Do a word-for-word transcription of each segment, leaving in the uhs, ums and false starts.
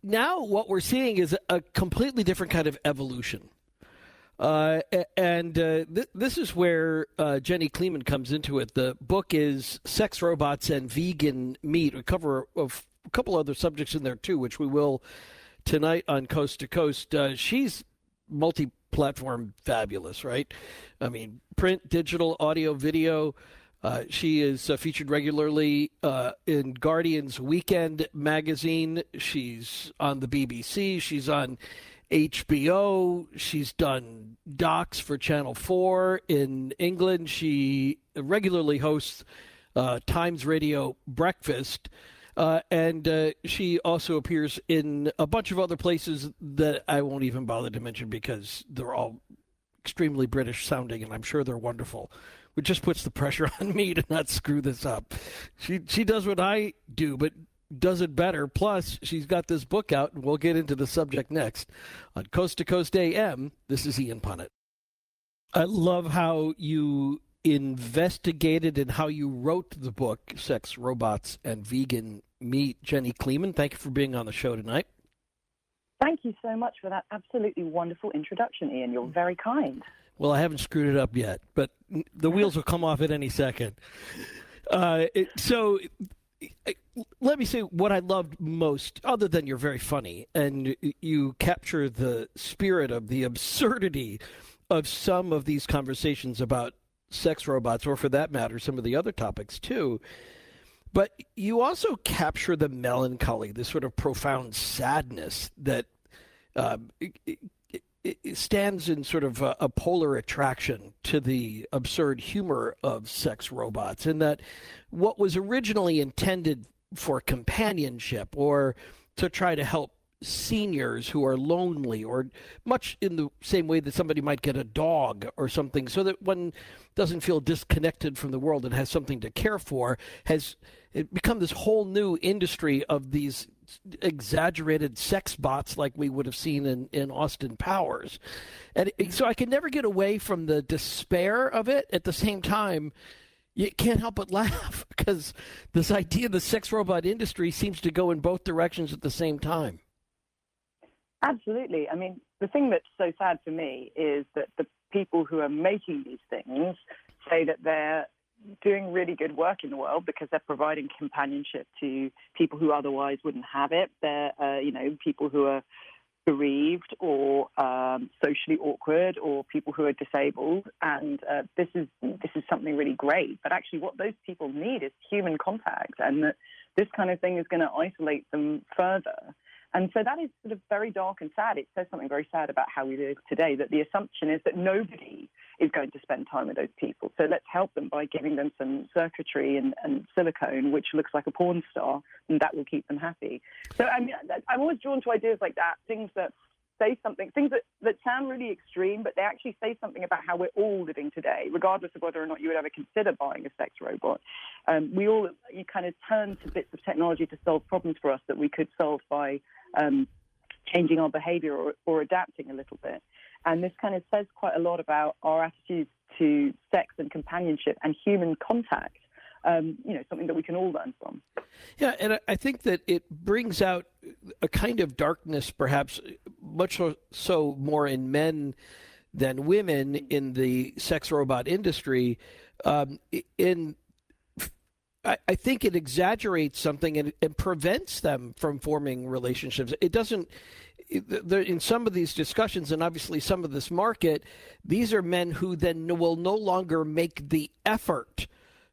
now what we're seeing is a completely different kind of evolution. Uh, and uh, th- this is where uh, Jenny Kleeman comes into it. The book is Sex, Robots, and Vegan Meat. We cover a, f- a couple other subjects in there, too, which we will tonight on Coast to Coast. Uh, she's multi-platform fabulous, right? I mean, print, digital, audio, video. Uh, she is uh, featured regularly uh, in Guardian's Weekend magazine. She's on the B B C. She's on H B O. She's done docs for Channel four in England. She regularly hosts uh, Times Radio Breakfast. Uh, and uh, she also appears in a bunch of other places that I won't even bother to mention because they're all extremely British sounding, and I'm sure they're wonderful. Which just puts the pressure on me to not screw this up. She she does what I do, but does it better. Plus, she's got this book out, and we'll get into the subject next. On Coast to Coast A M, this is Ian Punnett. I love how you investigated and how you wrote the book, Sex, Robots, and Vegan Meat. Jenny Kleeman, thank you for being on the show tonight. Thank you so much for that absolutely wonderful introduction, Ian. You're very kind. Well, I haven't screwed it up yet, but the wheels will come off at any second. Uh, it, so let me say what I loved most, other than you're very funny, and you capture the spirit of the absurdity of some of these conversations about sex robots, or for that matter, some of the other topics too. But you also capture the melancholy, this sort of profound sadness that um, it, it, it stands in sort of a, a polar attraction to the absurd humor of sex robots, in that what was originally intended for companionship or to try to help seniors who are lonely, or much in the same way that somebody might get a dog or something, so that one doesn't feel disconnected from the world and has something to care for, has it become this whole new industry of these exaggerated sex bots like we would have seen in, in Austin Powers. And it, so I can never get away from the despair of it. At the same time, you can't help but laugh because this idea of the sex robot industry seems to go in both directions at the same time. Absolutely. I mean, the thing that's so sad for me is that the people who are making these things say that they're doing really good work in the world because they're providing companionship to people who otherwise wouldn't have it. They're, uh, you know, people who are bereaved or um, socially awkward, or people who are disabled. And uh, this is this is something really great. But actually what those people need is human contact, and that this kind of thing is going to isolate them further. And so that is sort of very dark and sad. It says something very sad about how we live today, that the assumption is that nobody is going to spend time with those people. So let's help them by giving them some circuitry and, and silicone, which looks like a porn star, and that will keep them happy. So I mean, I'm always drawn to ideas like that, things that say something, things that, that sound really extreme, but they actually say something about how we're all living today, regardless of whether or not you would ever consider buying a sex robot. Um, we all you kind of turn to bits of technology to solve problems for us that we could solve by um, changing our behavior or, or adapting a little bit. And this kind of says quite a lot about our attitudes to sex and companionship and human contact, um, you know, something that we can all learn from. Yeah, and I think that it brings out a kind of darkness, perhaps much so more in men than women in the sex robot industry. Um, in I, I think it exaggerates something and, and prevents them from forming relationships. It doesn't. In some of these discussions, and obviously some of this market, these are men who then will no longer make the effort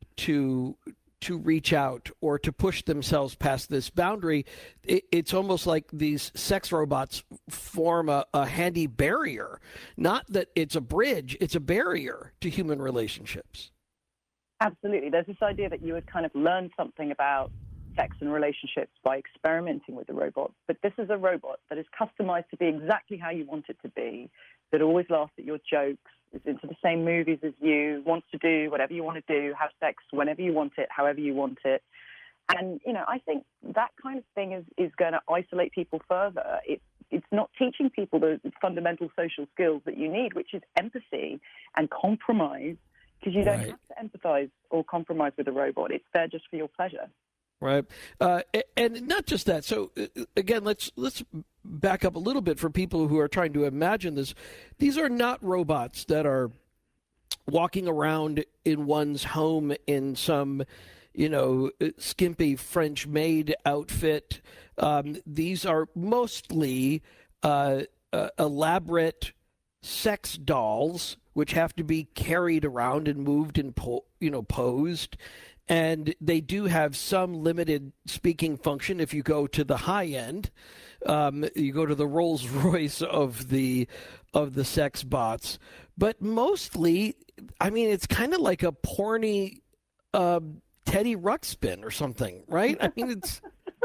to to reach out or to push themselves past this boundary. It, it's almost like these sex robots form a, a handy barrier. Not that it's a bridge, it's a barrier to human relationships. Absolutely. There's this idea that you would kind of learn something about sex and relationships by experimenting with the robot. But this is a robot that is customized to be exactly how you want it to be, that always laughs at your jokes, is into the same movies as you, wants to do whatever you want to do, have sex whenever you want it, however you want it. And, you know, I think that kind of thing is, is going to isolate people further. It, it's not teaching people the fundamental social skills that you need, which is empathy and compromise, because you don't Right. have to empathize or compromise with a robot. It's there just for your pleasure. Right, uh, and not just that. So again, let's let's back up a little bit for people who are trying to imagine this. These are not robots that are walking around in one's home in some, you know, skimpy French maid outfit. Um, these are mostly uh, uh, elaborate sex dolls, which have to be carried around and moved and po- you know posed. And they do have some limited speaking function if you go to the high end. Um, you go to the Rolls Royce of the of the sex bots. But mostly, I mean, it's kind of like a porny uh, Teddy Ruxpin or something, right? I mean, it's...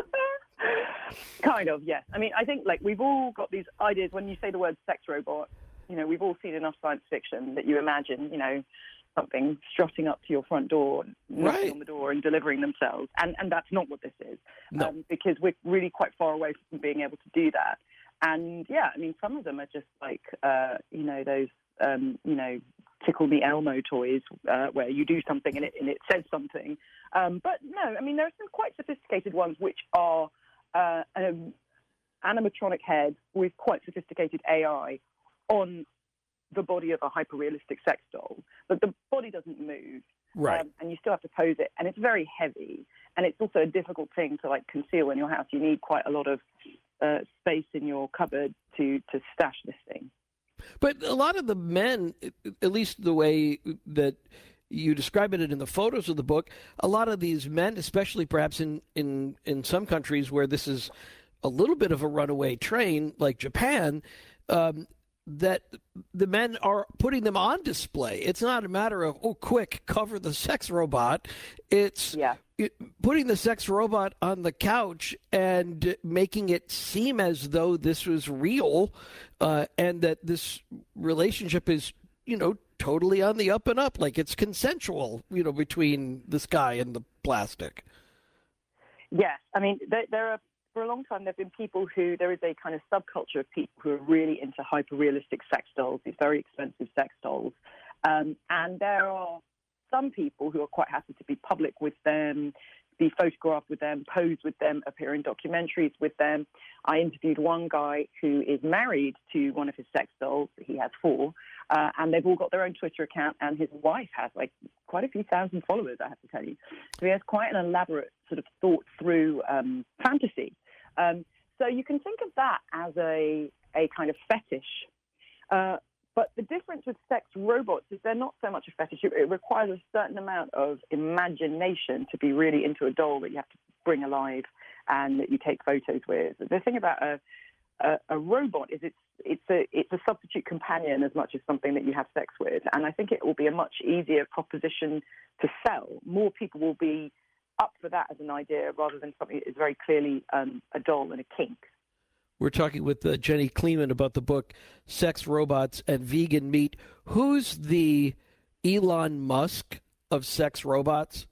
Kind of, yes. I mean, I think, like, we've all got these ideas. When you say the word sex robot, you know, we've all seen enough science fiction that you imagine, you know, something strutting up to your front door, knocking right. on the door and delivering themselves. And and that's not what this is, no. um, because we're really quite far away from being able to do that. And, yeah, I mean, some of them are just like, uh, you know, those, um, you know, Tickle Me Elmo toys uh, where you do something and it, and it says something. Um, but, no, I mean, there are some quite sophisticated ones which are uh, an animatronic head with quite sophisticated A I on the body of a hyper-realistic sex doll, but the body doesn't move, right? Um, and you still have to pose it, and it's very heavy, and it's also a difficult thing to like conceal in your house. You need quite a lot of uh, space in your cupboard to to stash this thing. But a lot of the men, at least the way that you describe it in the photos of the book, a lot of these men, especially perhaps in in in some countries where this is a little bit of a runaway train, like Japan. Um, that the men are putting them on display. It's not a matter of, oh, quick, cover the sex robot. It's yeah. it, putting the sex robot on the couch and making it seem as though this was real uh, and that this relationship is, you know, totally on the up and up, like it's consensual, you know, between this guy and the plastic. Yes. I mean, there, there are For a long time, there have been people who, there is a kind of subculture of people who are really into hyper-realistic sex dolls, these very expensive sex dolls. Um, and there are some people who are quite happy to be public with them, be photographed with them, pose with them, appear in documentaries with them. I interviewed one guy who is married to one of his sex dolls. He has four. Uh, and they've all got their own Twitter account, and his wife has, like, quite a few thousand followers, I have to tell you. So he has quite an elaborate sort of thought-through um, fantasy. Um, so you can think of that as a, a kind of fetish. Uh, but the difference with sex robots is they're not so much a fetish. It requires a certain amount of imagination to be really into a doll that you have to bring alive and that you take photos with. The thing about a, a, a robot is it's, it's, a, it's a substitute companion as much as something that you have sex with. And I think it will be a much easier proposition to sell. More people will be up for that as an idea rather than something that is very clearly um, a doll and a kink. We're talking with uh, Jenny Kleeman about the book Sex, Robots, and Vegan Meat. Who's the Elon Musk of sex robots?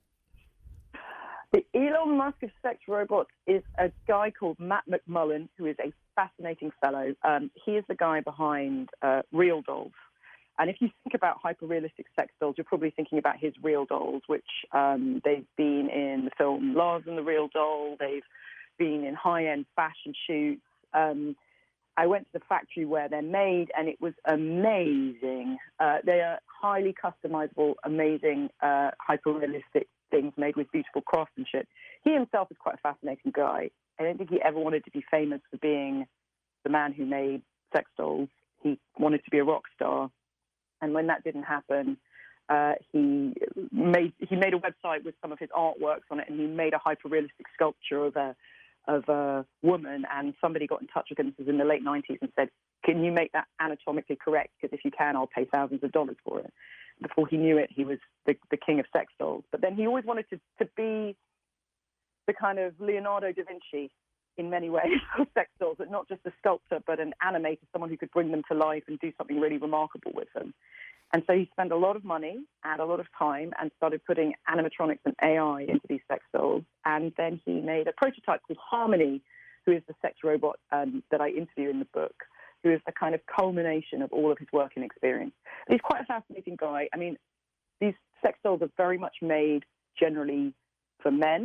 The Elon Musk of sex robots is a guy called Matt McMullen, who is a fascinating fellow. Um, he is the guy behind uh, Real Dolls. And if you think about hyper-realistic sex dolls, you're probably thinking about his Real Dolls, which um, they've been in the film Lars and the Real Doll. They've been in high-end fashion shoots. Um, I went to the factory where they're made, and it was amazing. Uh, they are highly customizable, amazing, uh, hyper-realistic things made with beautiful craftsmanship. He himself is quite a fascinating guy. I don't think he ever wanted to be famous for being the man who made sex dolls. He wanted to be a rock star. And when that didn't happen, uh, he made he made a website with some of his artworks on it, and he made a hyper-realistic sculpture of a of a woman. And somebody got in touch with him, this was in the late nineties, and said, "Can you make that anatomically correct? Because if you can, I'll pay thousands of dollars for it." Before he knew it, he was the, the king of sex dolls. But then he always wanted to, to be the kind of Leonardo da Vinci in many ways for sex dolls, but not just a sculptor, but an animator, someone who could bring them to life and do something really remarkable with them. And so he spent a lot of money and a lot of time and started putting animatronics and A I into these sex dolls. And then he made a prototype called Harmony, who is the sex robot um, that I interview in the book, who is the kind of culmination of all of his work and experience. And he's quite a fascinating guy. I mean, these sex dolls are very much made generally for men.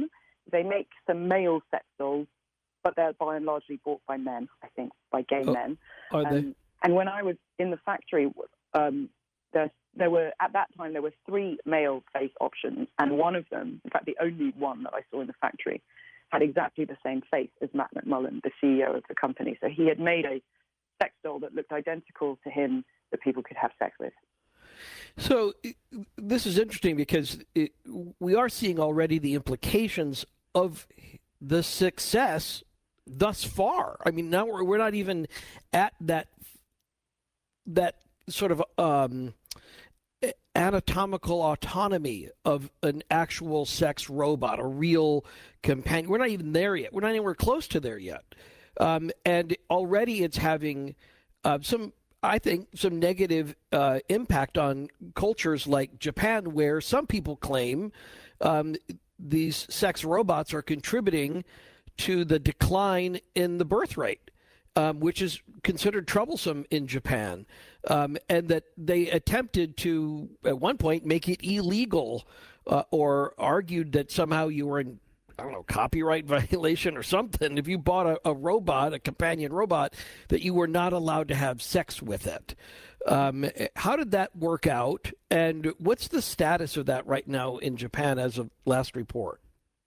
they make some male sex dolls, but they're by and largely bought by men, I think, by gay oh, men. Are um, they? And when I was in the factory, um, there, there were, at that time, there were three male face options, and one of them, in fact, the only one that I saw in the factory, had exactly the same face as Matt McMullen, the C E O of the company. So he had made a sex doll that looked identical to him that people could have sex with. So this is interesting because it, we are seeing already the implications of the success thus far. I mean, now we're, we're not even at that that sort of um, anatomical autonomy of an actual sex robot, a real companion. We're not even there yet. We're not anywhere close to there yet. Um, and already it's having uh, some, I think, some negative uh, impact on cultures like Japan, where some people claim um, these sex robots are contributing to the decline in the birth rate, um, which is considered troublesome in Japan, um, and that they attempted to, at one point, make it illegal uh, or argued that somehow you were in, I don't know, copyright violation or something. If you bought a, a robot, a companion robot, that you were not allowed to have sex with it. Um, how did that work out? And what's the status of that right now in Japan as of last report?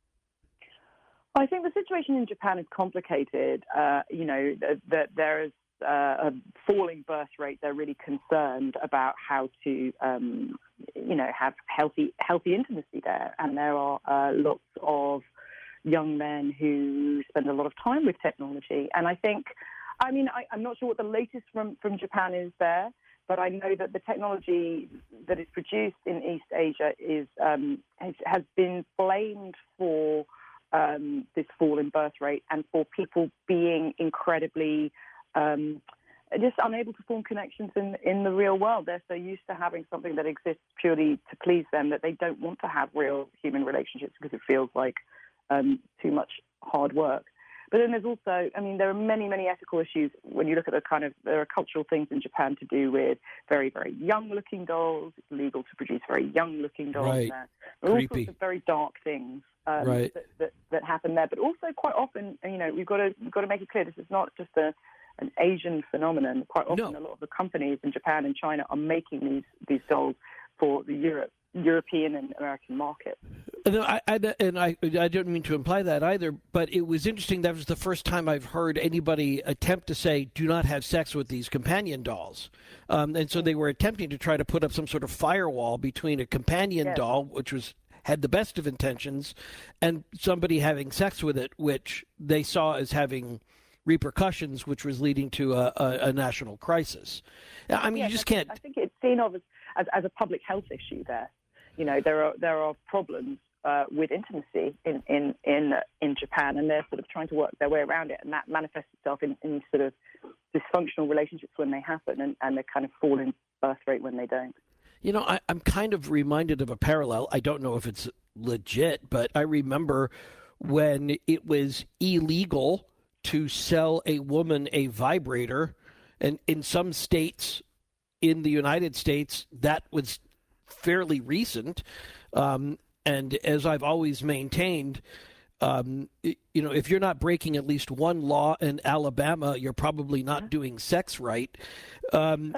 I think the situation in Japan is complicated. Uh, you know, that, that there is uh, a falling birth rate. They're really concerned about how to, um, you know, have healthy healthy intimacy there. And there are uh, lots of young men who spend a lot of time with technology. And I think, I mean, I, I'm not sure what the latest from, from Japan is there, but I know that the technology that is produced in East Asia is um, has, has been blamed for Um, this fall in birth rate and for people being incredibly um, just unable to form connections in, in the real world. They're so used to having something that exists purely to please them that they don't want to have real human relationships because it feels like um, too much hard work. But then there's also, I mean, there are many, many ethical issues when you look at the kind of, there are cultural things in Japan to do with very, very young-looking dolls. It's legal to produce very young-looking dolls Right. there. There are all Creepy. sorts of very dark things um, Right. that, that, that happen there. But also quite often, you know, we've got to, we've got to make it clear this is not just a, an Asian phenomenon. Quite often No. a lot of the companies in Japan and China are making these, these dolls for the Europe, European and American market. No, I, I, and I, I don't mean to imply that either, but it was interesting. That was the first time I've heard anybody attempt to say, do not have sex with these companion dolls. Um, and so they were attempting to try to put up some sort of firewall between a companion Yes. doll, which was had the best of intentions, and somebody having sex with it, which they saw as having repercussions, which was leading to a, a, a national crisis. I mean, Yes, you just I think, can't. I think it's seen of as, as, as a public health issue there. You know, there are there are problems uh, with intimacy in, in, in, in Japan, and they're sort of trying to work their way around it, and that manifests itself in, in sort of dysfunctional relationships when they happen, and, and the kind of fall in birth rate when they don't. You know, I, I'm kind of reminded of a parallel. I don't know if it's legit, but I remember when it was illegal to sell a woman a vibrator, and in some states in the United States, that was fairly recent. Um, and as I've always maintained, um, it, you know, if you're not breaking at least one law in Alabama, you're probably not doing sex right. Um,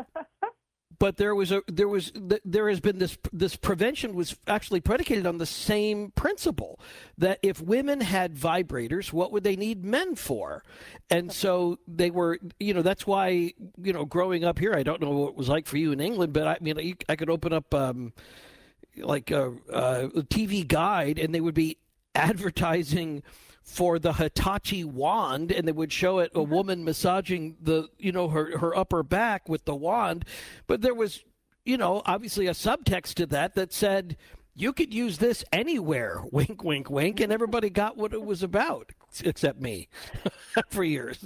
but there was a there was there has been this this prevention was actually predicated on the same principle that if women had vibrators, what would they need men for? And so they were, you know, that's why, you know, growing up here, I don't know what it was like for you in England, but I mean, I could open up um, like a, a T V guide, and they would be advertising for the Hitachi wand, and they would show it a woman massaging the, you know, her, her upper back with the wand. But there was, you know, obviously a subtext to that that said you could use this anywhere, wink, wink, wink, and everybody got what it was about, except me, for years.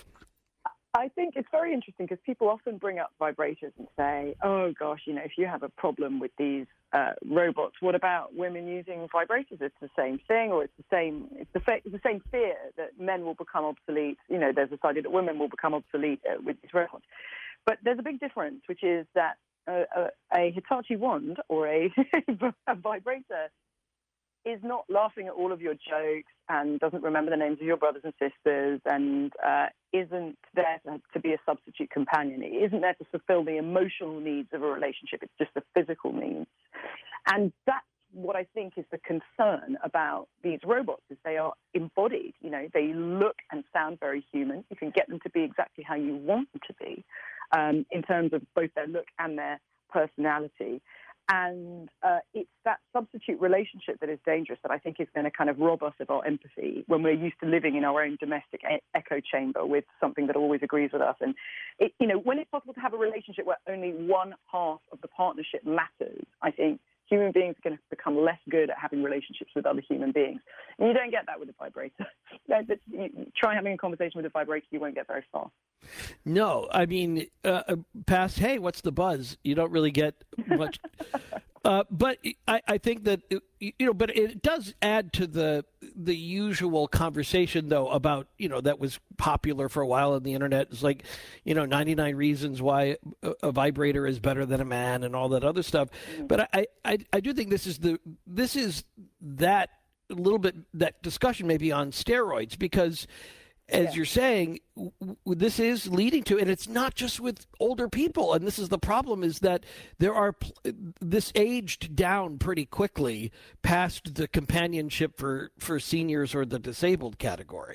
I think it's very interesting because people often bring up vibrators and say, oh, gosh, you know, if you have a problem with these uh, robots, what about women using vibrators? It's the same thing, or it's the same it's the, fa- it's the same fear that men will become obsolete. You know, there's this idea that women will become obsolete uh, with these robots. But there's a big difference, which is that uh, a, a Hitachi wand or a, a vibrator is not laughing at all of your jokes and doesn't remember the names of your brothers and sisters and uh, isn't there to, to be a substitute companion. It isn't there to fulfill the emotional needs of a relationship. It's just the physical needs. And that's what I think is the concern about these robots, is they are embodied. You know, they look and sound very human. You can get them to be exactly how you want them to be um, in terms of both their look and their personality. And uh, it's that substitute relationship that is dangerous, that I think is going to kind of rob us of our empathy when we're used to living in our own domestic e- echo chamber with something that always agrees with us. And, it, you know, when it's possible to have a relationship where only one half of the partnership matters, I think human beings are going to become less good at having relationships with other human beings. And you don't get that with a vibrator. You try having a conversation with a vibrator, you won't get very far. No, I mean, uh, past, hey, what's the buzz? You don't really get much. uh, but I, I think that, you know, but it does add to the the usual conversation, though, about, you know, that was popular for a while on the internet. It's like, you know, ninety-nine reasons why a, a vibrator is better than a man and all that other stuff. Mm-hmm. But I, I, I do think this is the this is that a little bit that discussion maybe on steroids, because as yeah. you're saying, w- w- this is leading to, and it's not just with older people. And this is the problem, is that there are pl- this aged down pretty quickly past the companionship for, for seniors or the disabled category.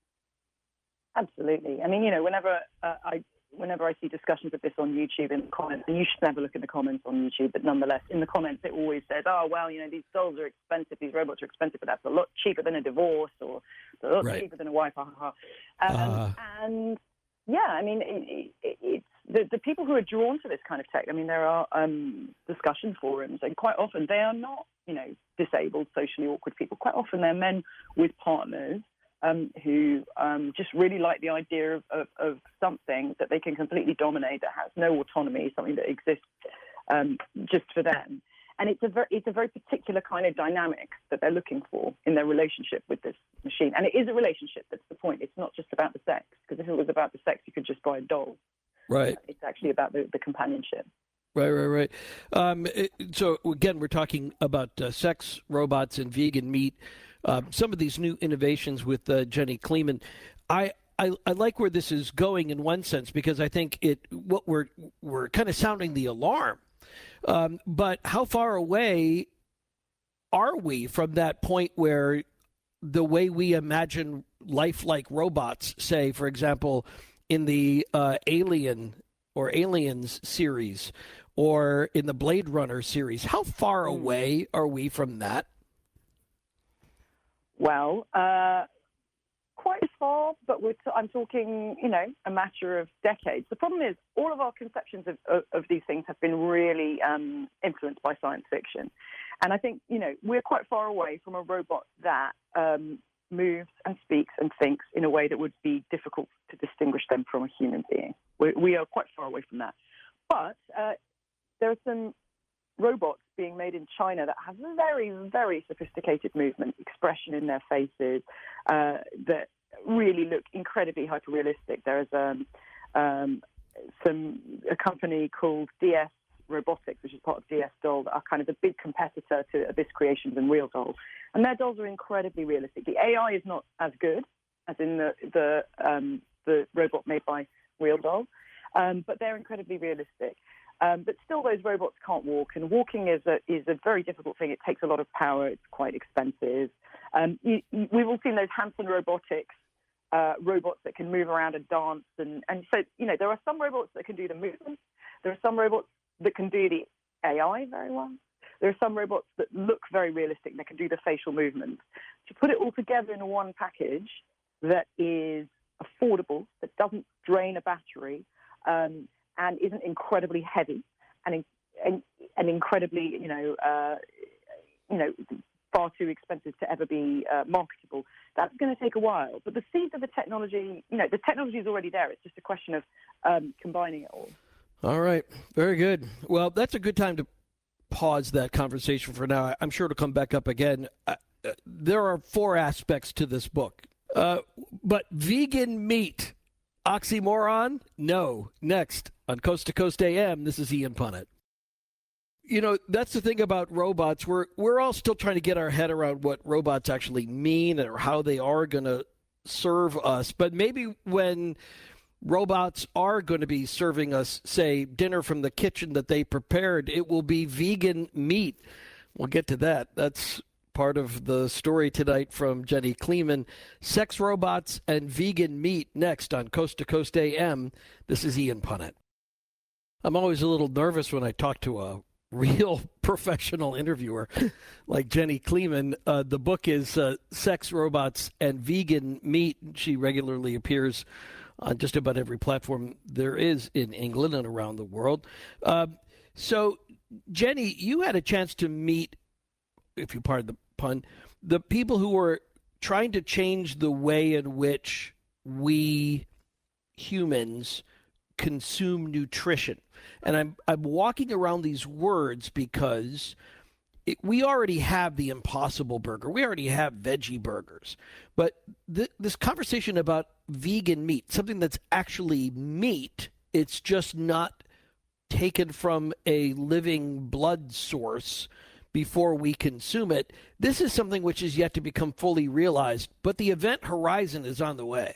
Absolutely. I mean, you know, whenever uh, I whenever I see discussions of this on YouTube in the comments, and you should never look in the comments on YouTube, but nonetheless, in the comments, it always says, oh, well, you know, these dolls are expensive, these robots are expensive, but that's a lot cheaper than a divorce, or a lot right. cheaper than a wife, ha, ha, ha. Um, uh. And, yeah, I mean, it, it, it's the, the people who are drawn to this kind of tech, I mean, there are um, discussion forums, and quite often they are not, you know, disabled, socially awkward people. Quite often they're men with partners Um, who um, just really like the idea of, of, of something that they can completely dominate, that has no autonomy, something that exists um, just for them. And it's a, very, it's a very particular kind of dynamic that they're looking for in their relationship with this machine. And it is a relationship, that's the point. It's not just about the sex, because if it was about the sex, you could just buy a doll. Right. Uh, it's actually about the, the companionship. Right, right, right. Um, it, so, again, we're talking about uh, sex, robots, and vegan meat. Uh, some of these new innovations with uh, Jenny Kleeman. I, I I like where this is going in one sense, because I think it what we're we're kind of sounding the alarm. Um, but how far away are we from that point where the way we imagine lifelike robots, say, for example, in the uh, Alien or Aliens series, or in the Blade Runner series, how far away are we from that? Well, uh, quite as far, but we're t- I'm talking, you know, a matter of decades. The problem is all of our conceptions of, of, of these things have been really um, influenced by science fiction. And I think, you know, we're quite far away from a robot that um, moves and speaks and thinks in a way that would be difficult to distinguish them from a human being. We, we are quite far away from that. But uh, there are some robots being made in China that have very, very sophisticated movement, expression in their faces uh, that really look incredibly hyper-realistic. There is um, um, some a company called D S Robotics, which is part of D S Doll, that are kind of the big competitor to Abyss Creations and Real Doll. And their dolls are incredibly realistic. The A I is not as good as in the the, um, the robot made by Real Doll, um, but they're incredibly realistic. Um, but still, those robots can't walk, and walking is a is a very difficult thing. It takes a lot of power. It's quite expensive. Um, you, you, we've all seen those Hanson Robotics uh, robots that can move around and dance, and, and so you know there are some robots that can do the movement. There are some robots that can do the A I very well. There are some robots that look very realistic, that can do the facial movements. To put it all together in one package that is affordable, that doesn't drain a battery, um, and isn't incredibly heavy and and, and incredibly, you know, uh, you know, far too expensive to ever be uh, marketable. That's going to take a while. But the seeds of the technology, you know, the technology is already there. It's just a question of um, combining it all. All right. Very good. Well, that's a good time to pause that conversation for now. I'm sure it'll come back up again. Uh, there are four aspects to this book. Uh, but vegan meat, oxymoron? No. Next on Coast to Coast A M, this is Ian Punnett. you know, that's the thing about robots. We're we're all still trying to get our head around what robots actually mean or how they are going to serve us. But maybe when robots are going to be serving us, say, dinner from the kitchen that they prepared, it will be vegan meat. We'll get to that. That's part of the story tonight from Jenny Kleeman. Sex robots and vegan meat next on Coast to Coast A M. This is Ian Punnett. I'm always a little nervous when I talk to a real professional interviewer like Jenny Kleeman. Uh, the book is uh, Sex Robots and Vegan Meat. She regularly appears on just about every platform there is in England and around the world. Uh, so, Jenny, you had a chance to meet, if you pardon the pun, the people who were trying to change the way in which we humans consume nutrition. And I'm I'm walking around these words because it, we already have the Impossible Burger. We already have veggie burgers. But th- this conversation about vegan meat, something that's actually meat, it's just not taken from a living blood source before we consume it. This is something which is yet to become fully realized, but the event horizon is on the way.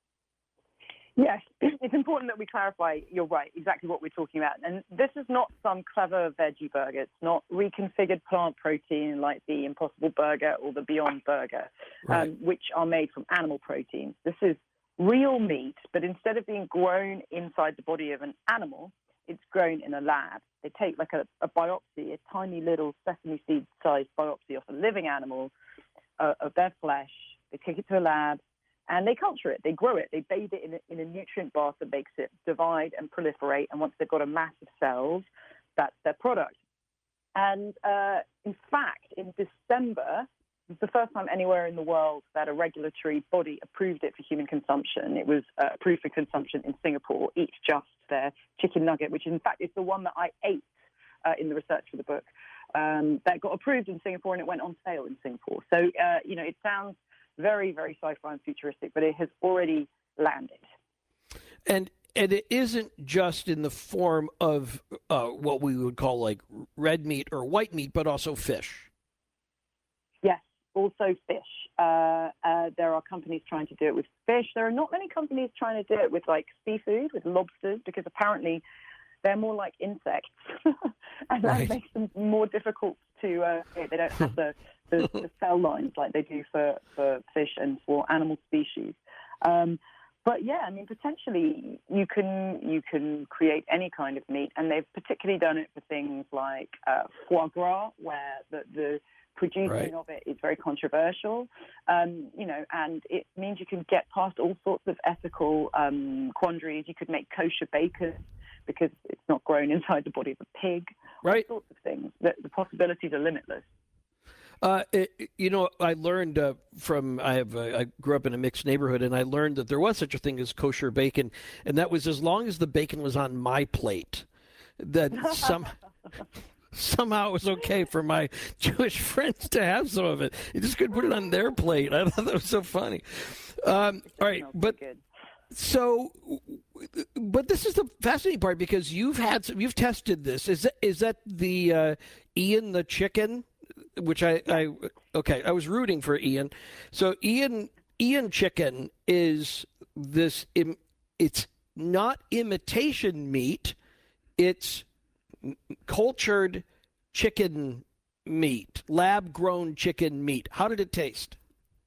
Yes, it's important that we clarify, you're right, exactly what we're talking about. And this is not some clever veggie burger. It's not reconfigured plant protein like the Impossible Burger or the Beyond Burger, right. um, which are made from animal proteins. This is real meat, but instead of being grown inside the body of an animal, it's grown in a lab. They take like a, a biopsy, a tiny little sesame seed-sized biopsy of a living animal, uh, of their flesh. They take it to a lab, and they culture it. They grow it. They bathe it in a, in a nutrient bath that makes it divide and proliferate. And once they've got a mass of cells, that's their product. And uh, in fact, in December, it was the first time anywhere in the world that a regulatory body approved it for human consumption. It was uh, approved for consumption in Singapore. Eat Just, their chicken nugget, which in fact is the one that I ate uh, in the research for the book. Um, that got approved in Singapore, and it went on sale in Singapore. So, uh, you know, it sounds very, very sci-fi and futuristic, but it has already landed. And and it isn't just in the form of uh, what we would call like red meat or white meat, but also fish. Yes, also fish. Uh, uh, there are companies trying to do it with fish. There are not many companies trying to do it with like seafood, with lobsters, because apparently they're more like insects, and right. that makes them more difficult to. Uh, they don't have the, the, the cell lines like they do for, for fish and for animal species. Um, but yeah, I mean, potentially you can you can create any kind of meat, and they've particularly done it for things like uh, foie gras, where the, the producing right. of it is very controversial, um, you know, and it means you can get past all sorts of ethical um, quandaries. You could make kosher bacon because it's not grown inside the body of a pig. Right. All sorts of things. The, the possibilities are limitless. Uh, it, you know, I learned uh, from I have uh, I grew up in a mixed neighborhood, and I learned that there was such a thing as kosher bacon, and that was as long as the bacon was on my plate. That some somehow it was okay for my Jewish friends to have some of it. You just couldn't put it on their plate. I thought that was so funny. Um, all right, but. So, but this is the fascinating part because you've had some, you've tested this. Is that is that the uh, Ian the chicken, which I, I okay I was rooting for Ian. So Ian Ian chicken is this. It's not imitation meat. It's cultured chicken meat, lab grown chicken meat. How did it taste?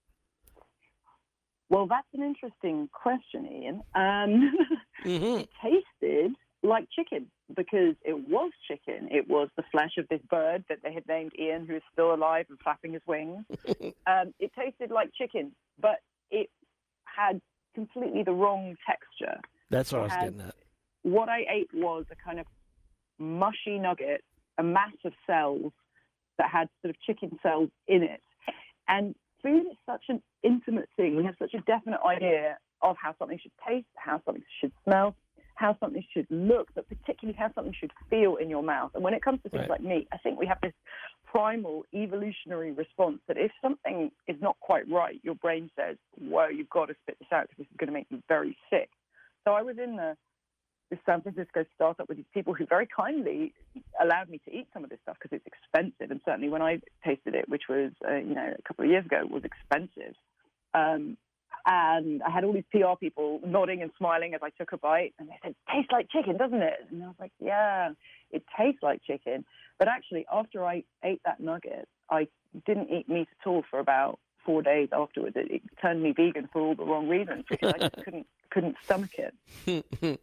Well, that's an interesting question, Ian. Um, mm-hmm. It tasted like chicken because it was chicken. It was the flesh of this bird that they had named Ian, who is still alive and flapping his wings. um, it tasted like chicken, but it had completely the wrong texture. That's what it I was had, getting at. What I ate was a kind of mushy nugget, a mass of cells that had sort of chicken cells in it. And food is such an intimate thing. We have such a definite idea of how something should taste, how something should smell, how something should look, but particularly how something should feel in your mouth. And when it comes to things right. like meat, I think we have this primal evolutionary response that if something is not quite right, your brain says, whoa, you've got to spit this out because this is going to make you very sick. So I was in the this San Francisco startup with these people who very kindly allowed me to eat some of this stuff because it's expensive. And certainly when I tasted it, which was, uh, you know, a couple of years ago, it was expensive. Um, and I had all these P R people nodding and smiling as I took a bite. And they said, tastes like chicken, doesn't it? And I was like, yeah, it tastes like chicken. But actually, after I ate that nugget, I didn't eat meat at all for about four days afterwards. It, it turned me vegan for all the wrong reasons because I just couldn't couldn't stomach it.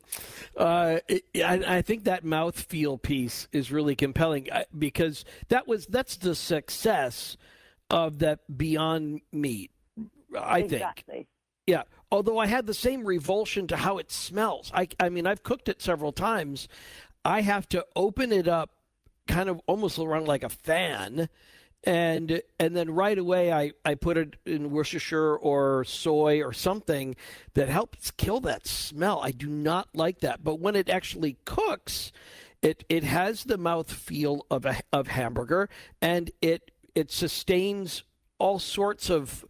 uh, it I, I think that mouthfeel piece is really compelling because that was that's the success of that Beyond Meat. I exactly. think. Yeah. Although I had the same revulsion to how it smells. I I mean I've cooked it several times. I have to open it up, kind of almost around like a fan. And and then right away I, I put it in Worcestershire or soy or something that helps kill that smell. I do not like that. But when it actually cooks, it it has the mouthfeel of a of hamburger, and it it sustains all sorts of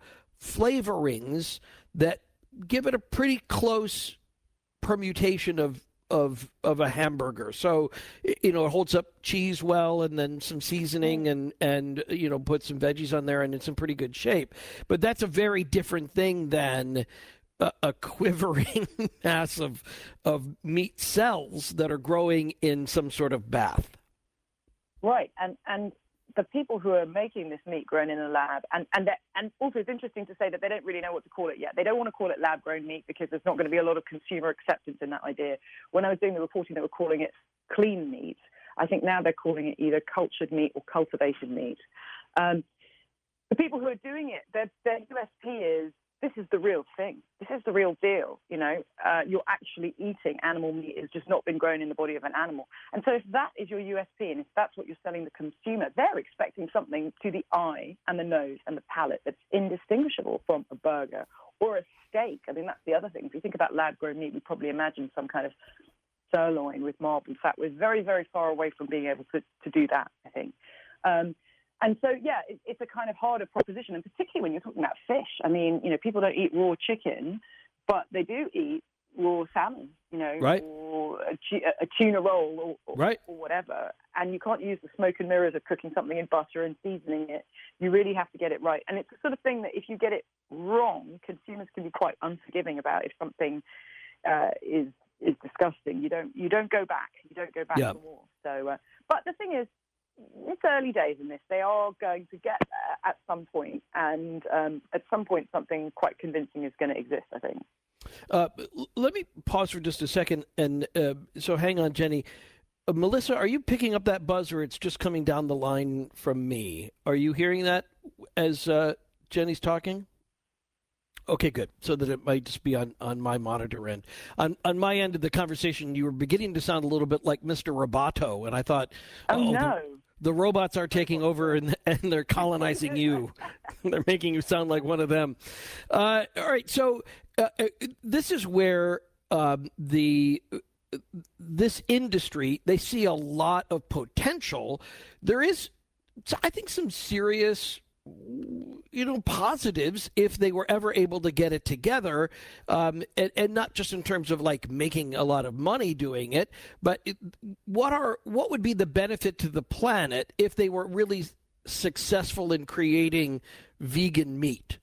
flavorings that give it a pretty close permutation of of of a hamburger. So, you know, it holds up cheese well, and then some seasoning, and and you know, put some veggies on there, and it's in pretty good shape. But that's a very different thing than a, a quivering mass of of meat cells that are growing in some sort of bath. Right, and and the people who are making this meat grown in a lab, and and and also it's interesting to say that they don't really know what to call it yet. They don't want to call it lab-grown meat because there's not going to be a lot of consumer acceptance in that idea. When I was doing the reporting, they were calling it clean meat. I think now they're calling it either cultured meat or cultivated meat. Um, the people who are doing it, their, their U S P is, this is the real thing. This is the real deal. You know, uh, you're actually eating animal meat. It's just not been grown in the body of an animal. And so if that is your U S P, and if that's what you're selling the consumer, they're expecting something to the eye and the nose and the palate that's indistinguishable from a burger or a steak. I mean, that's the other thing. If you think about lab-grown meat, we probably imagine some kind of sirloin with marbled fat. We're very, very far away from being able to, to do that, I think. Um, And so, yeah, it, it's a kind of harder proposition, and particularly when you're talking about fish. I mean, you know, people don't eat raw chicken, but they do eat raw salmon, you know, right. or a, a tuna roll or, or, right. or whatever. And you can't use the smoke and mirrors of cooking something in butter and seasoning it. You really have to get it right. And it's the sort of thing that if you get it wrong, consumers can be quite unforgiving about. If something uh, is is disgusting, you don't you don't go back. You don't go back yeah. for more. So, uh, but the thing is, it's early days in this. They are going to get there at some point, and um, at some point something quite convincing is going to exist, I think. Uh, let me pause for just a second. And uh, so hang on, Jenny. Uh, Melissa, are you picking up that buzz, or it's just coming down the line from me? Are you hearing that as uh, Jenny's talking? Okay, good. So that it might just be on, on my monitor end. On on my end of the conversation, you were beginning to sound a little bit like Mister Roboto, and I thought, oh, oh no. The, the robots are taking over, and and they're colonizing you. They're making you sound like one of them. Uh, all right, so uh, this is where um, the this industry, they see a lot of potential. There is, I think, some serious, you know, positives if they were ever able to get it together, um, and, and not just in terms of like making a lot of money doing it, but it, what are what would be the benefit to the planet if they were really successful in creating vegan meat?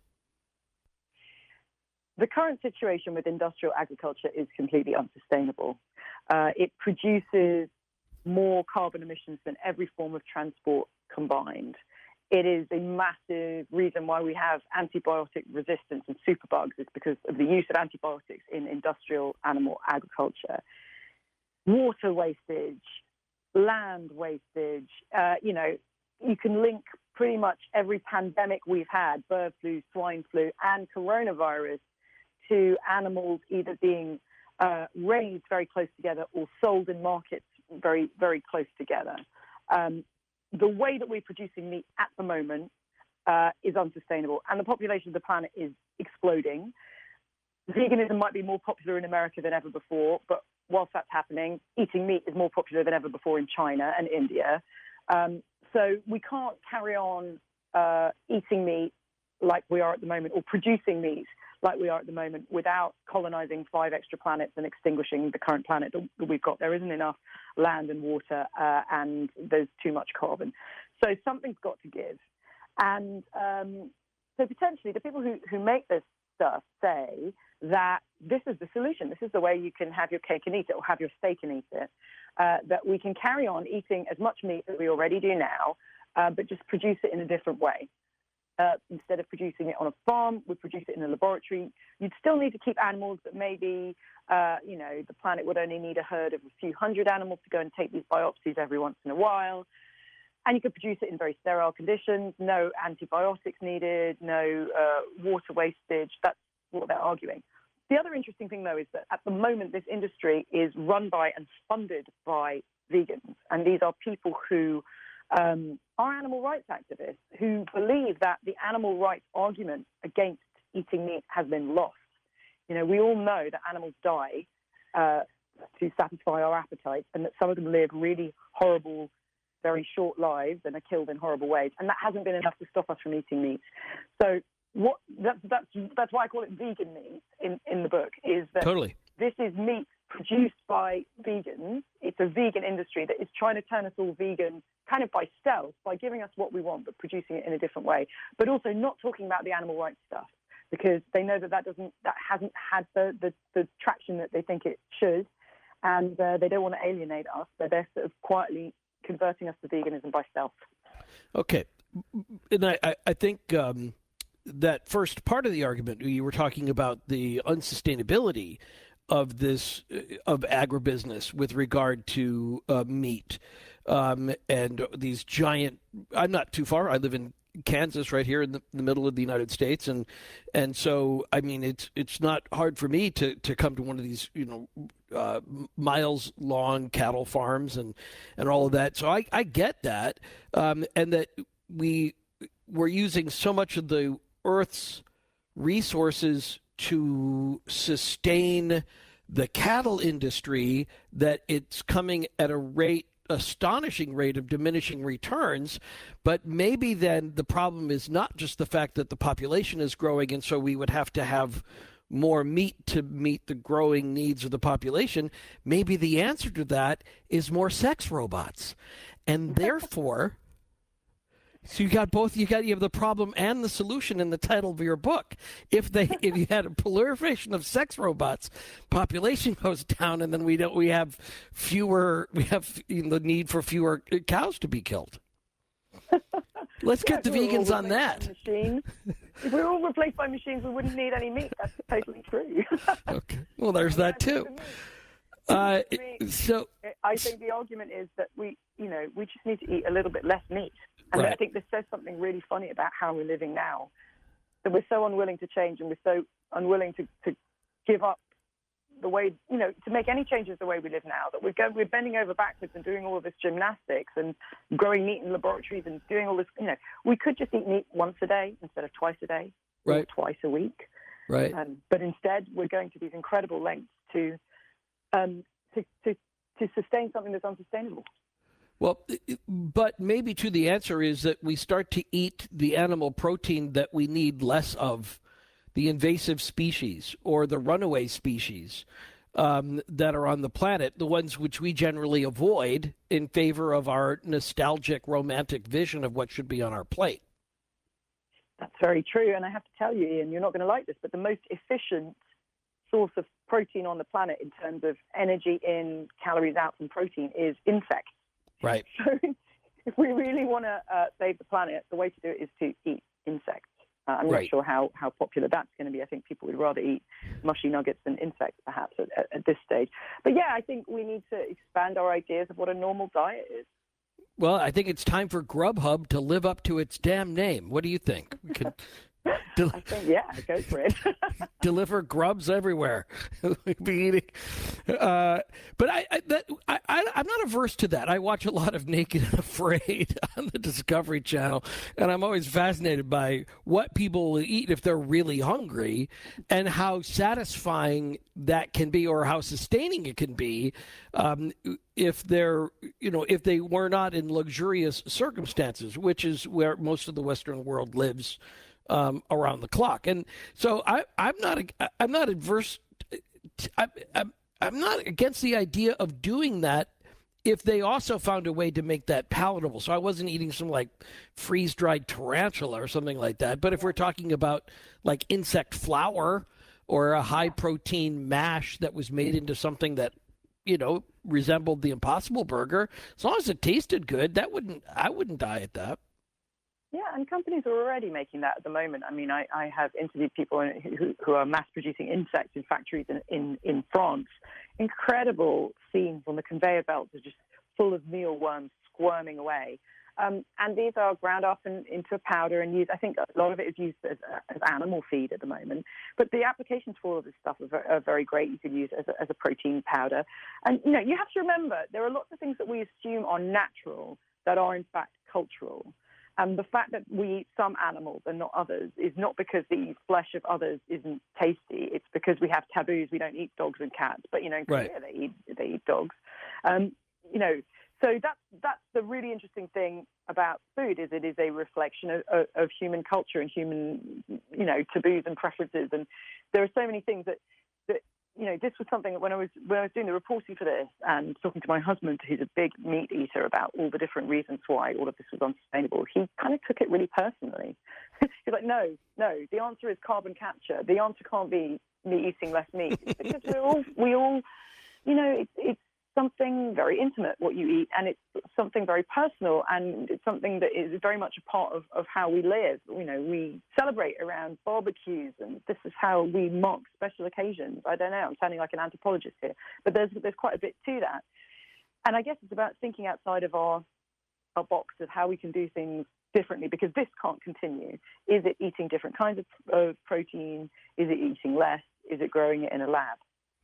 The current situation with industrial agriculture is completely unsustainable. Uh, it produces more carbon emissions than every form of transport combined. It is a massive reason why we have antibiotic resistance and superbugs. It's because of the use of antibiotics in industrial animal agriculture. Water wastage, land wastage, uh, you know, you can link pretty much every pandemic we've had, bird flu, swine flu, and coronavirus, to animals either being uh, raised very close together or sold in markets very, very close together. Um, The way that we're producing meat at the moment uh, is unsustainable, and the population of the planet is exploding. Veganism might be more popular in America than ever before, but whilst that's happening, eating meat is more popular than ever before in China and India. Um, so we can't carry on uh, eating meat like we are at the moment, or producing meat like we are at the moment, without colonizing five extra planets and extinguishing the current planet that we've got. There isn't enough land and water, uh, and there's too much carbon. So something's got to give. And um, so potentially the people who, who make this stuff say that this is the solution. This is the way you can have your cake and eat it, or have your steak and eat it, uh, that we can carry on eating as much meat as we already do now, uh, but just produce it in a different way. Uh, instead of producing it on a farm, we produce it in a laboratory. You'd still need to keep animals, but maybe, uh, you know, the planet would only need a herd of a few hundred animals to go and take these biopsies every once in a while. And you could produce it in very sterile conditions, no antibiotics needed, no uh, water wastage. That's what they're arguing. The other interesting thing, though, is that at the moment, this industry is run by and funded by vegans. And these are people who um, are animal rights activists who believe that the animal rights argument against eating meat has been lost. You know, we all know that animals die uh, to satisfy our appetites, and that some of them live really horrible, very short lives and are killed in horrible ways. And that hasn't been enough to stop us from eating meat. So what that's that's that's why I call it vegan meat in, in the book, is that totally. This is meat produced by vegans. It's a vegan industry that is trying to turn us all vegan kind of by stealth, by giving us what we want, but producing it in a different way. But also not talking about the animal rights stuff, because they know that that doesn't, that hasn't had the, the, the traction that they think it should. And uh, they don't want to alienate us. So they're sort of quietly converting us to veganism by stealth. Okay. And I, I, I think um, that first part of the argument, you were talking about the unsustainability of this, of agribusiness with regard to uh, meat um, and these giant, I'm not too far, I live in Kansas, right here in the, in the middle of the United States, and and so I mean it's it's not hard for me to, to come to one of these you know uh, miles long cattle farms and and all of that. So I, I get that, um, and that we we're using so much of the Earth's resources to sustain the cattle industry that it's coming at a rate. Astonishing rate of diminishing returns, but maybe then the problem is not just the fact that the population is growing and so we would have to have more meat to meet the growing needs of the population. Maybe the answer to that is more sex robots, and therefore so you got both you got you have the problem and the solution in the title of your book. If they if you had a proliferation of sex robots, population goes down, and then we don't we have fewer we have the need for fewer cows to be killed. Let's yeah, get the vegans on that. Machines. If we were all replaced by machines, we wouldn't need any meat. That's totally true. Okay. Well, there's that too. Uh, so I think the argument is that we, you know, we just need to eat a little bit less meat. And right. I think this says something really funny about how we're living now, that we're so unwilling to change, and we're so unwilling to, to give up the way, you know, to make any changes the way we live now, that we're, go, we're bending over backwards and doing all of this gymnastics and growing meat in laboratories and doing all this, you know, we could just eat meat once a day instead of twice a day, right. or twice a week. Right. Um, but instead, we're going to these incredible lengths to, um, to, to, to sustain something that's unsustainable. Well, but maybe too the answer is that we start to eat the animal protein that we need less of, the invasive species or the runaway species um, that are on the planet, the ones which we generally avoid in favor of our nostalgic, romantic vision of what should be on our plate. That's very true. And I have to tell you, Ian, you're not going to like this, but the most efficient source of protein on the planet in terms of energy in, calories out from protein is insects. Right. So if we really want to uh, save the planet, the way to do it is to eat insects. Uh, I'm right. not sure how, how popular that's going to be. I think people would rather eat mushy nuggets than insects, perhaps, at, at, at this stage. But yeah, I think we need to expand our ideas of what a normal diet is. Well, I think it's time for Grubhub to live up to its damn name. What do you think? We could Del- I think, yeah, go for it. deliver grubs everywhere. We'd be eating. Uh, but I, I, that, I, I, I'm not averse to that. I watch a lot of Naked and Afraid on the Discovery Channel, and I'm always fascinated by what people will eat if they're really hungry and how satisfying that can be, or how sustaining it can be um, if they're, you know, if they were not in luxurious circumstances, which is where most of the Western world lives um, around the clock. And so I, I'm not I'm not adverse. I, I'm I'm not against the idea of doing that if they also found a way to make that palatable. So I wasn't eating some like freeze-dried tarantula or something like that. But if we're talking about like insect flour or a high-protein mash that was made into something that, you know, resembled the Impossible Burger, as long as it tasted good, that wouldn't I wouldn't diet that. Yeah, and companies are already making that at the moment. I mean, I, I have interviewed people who, who are mass-producing insects in factories in, in, in France. Incredible scenes on the conveyor belts are just full of mealworms squirming away. Um, and these are ground up in, into a powder and used. I think a lot of it is used as, as animal feed at the moment. But the applications for all of this stuff are very, are very great. You can use it as a, as a protein powder. And, you know, you have to remember there are lots of things that we assume are natural that are, in fact, cultural. And the fact that we eat some animals and not others is not because the flesh of others isn't tasty. It's because we have taboos. We don't eat dogs and cats. But, you know, in Korea, right. they eat they eat dogs. Um, you know, so that's, that's the really interesting thing about food is it is a reflection of, of, of human culture and human, you know, taboos and preferences. And there are so many things that, that you know, this was something that when I was when I was doing the reporting for this and talking to my husband, who's a big meat eater, about all the different reasons why all of this was unsustainable, he kind of took it really personally. He's like, no, no, the answer is carbon capture. The answer can't be me eating less meat. It's because we're all, we all, you know, it, it's something very intimate what you eat, and it's something very personal, and it's something that is very much a part of, of how we live. You know, we celebrate around barbecues, and this is how we mark special occasions. I don't know, I'm sounding like an anthropologist here, but there's there's quite a bit to that. And I guess it's about thinking outside of our our box of how we can do things differently, because this can't continue. Is it eating different kinds of, of protein? Is it eating less? Is it growing it in a lab?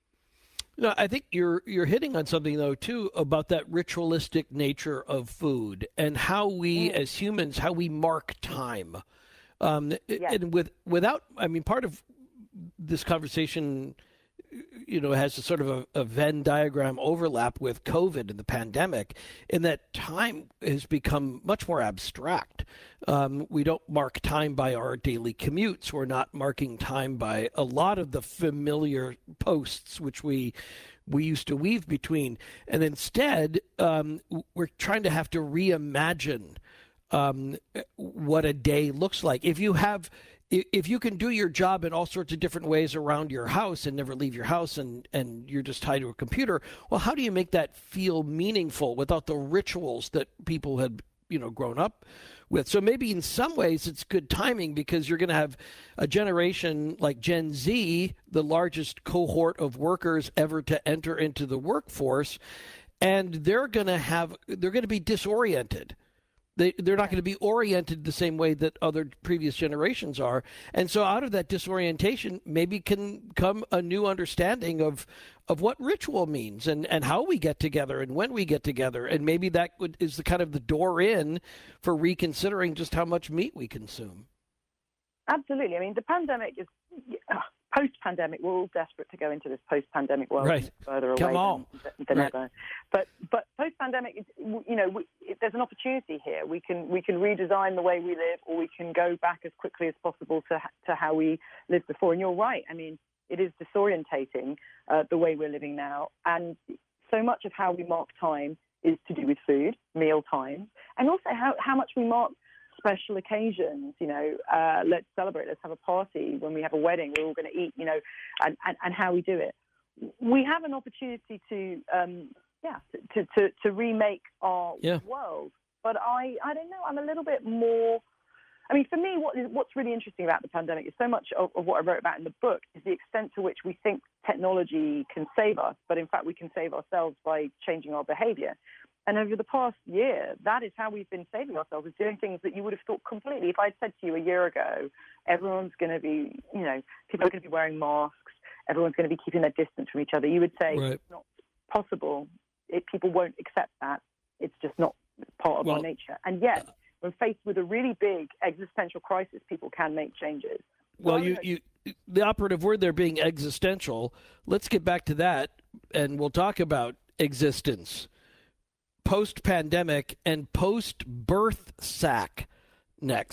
No, I think you're you're hitting on something though too about that ritualistic nature of food and how we mm. as humans how we mark time, um, yes. and with without I mean part of this conversation, you know, has a sort of a, a Venn diagram overlap with COVID and the pandemic, in that time has become much more abstract. Um, we don't mark time by our daily commutes. We're not marking time by a lot of the familiar posts which we we used to weave between. And instead, um, we're trying to have to reimagine um, what a day looks like. If you have If you can do your job in all sorts of different ways around your house and never leave your house and, and you're just tied to a computer, well, how do you make that feel meaningful without the rituals that people had, you know, grown up with? So maybe in some ways it's good timing, because you're going to have a generation like Gen Z, the largest cohort of workers ever to enter into the workforce, and they're going to have they're going to be disoriented. They, they're not going to be oriented the same way that other previous generations are. And so out of that disorientation, maybe can come a new understanding of of what ritual means and, and how we get together and when we get together. And maybe that would, is the kind of the door in for reconsidering just how much meat we consume. Absolutely. I mean, the pandemic is... Uh, post-pandemic, we're all desperate to go into this post-pandemic world, right. further Come away on. than, than right. ever. But but post-pandemic, you know, we, there's an opportunity here. We can we can redesign the way we live, or we can go back as quickly as possible to to how we lived before. And you're right. I mean, it is disorientating uh, the way we're living now, and so much of how we mark time is to do with food, meal times, and also how how much we mark special occasions. You know, uh, let's celebrate, let's have a party. When we have a wedding, we're all going to eat, you know, and, and, and how we do it. We have an opportunity to, um, yeah, to, to, to remake our yeah. world. But I, I don't know, I'm a little bit more, I mean, for me, what is, what's really interesting about the pandemic is so much of, of what I wrote about in the book is the extent to which we think technology can save us, but in fact we can save ourselves by changing our behavior. And over the past year, that is how we've been saving ourselves, is doing things that you would have thought completely. If I'd said to you a year ago, everyone's going to be, you know, people are going to be wearing masks, everyone's going to be keeping their distance from each other, you would say right. It's not possible. It, people won't accept that. It's just not part of well, our nature. And yet, uh, when faced with a really big existential crisis, people can make changes. Well, you, you, the operative word there being existential, let's get back to that, and we'll talk about existence. Post-pandemic and post-birth sack next.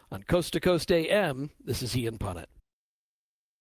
On Coast to Coast A M, this is Ian Punnett.